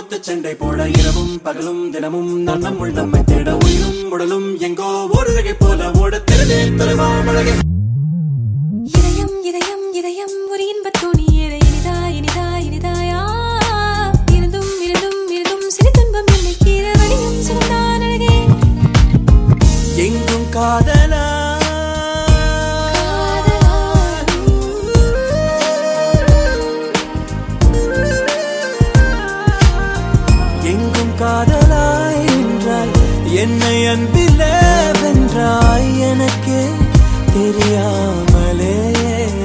முத்து சண்டை போட இரவும் பகலும் தினமும் நான் நம்முள் நம்மை தேட உயிரும் உடலும் எங்கோ ஒரு வகை போல ஓட திருதே தலைவாமழகை இதயம் இதயம் இதயம் ஒரு இன்பத்தோணி ஏற இனிதா இனிதா இனிதாயா இருந்தும் இருந்தும் இருந்தும் சிறு துன்பம் என்னை கீழ வழியும் சிறந்தான் அழகே எங்கும் காதலா எங்கும் காதலாய் என்றாய் என்னை அன்பிலே வென்றாய் எனக்கே தெரியாமலே